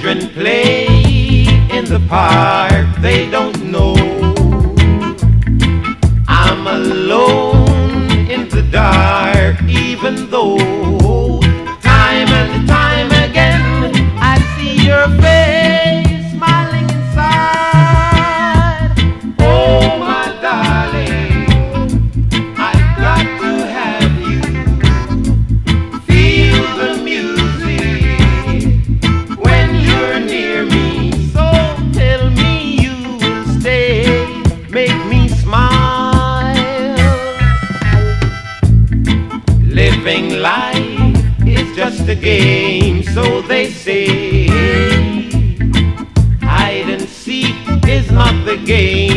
Children play in the park, they don't know I'm alone in the dark, even though time and time again I see your face smiling inside. Oh my darling, I've got to have you. Feel the music when you're near me. So tell me you will stay, make me smile. Living life is just a game, so they say. Hide and seek is not the game.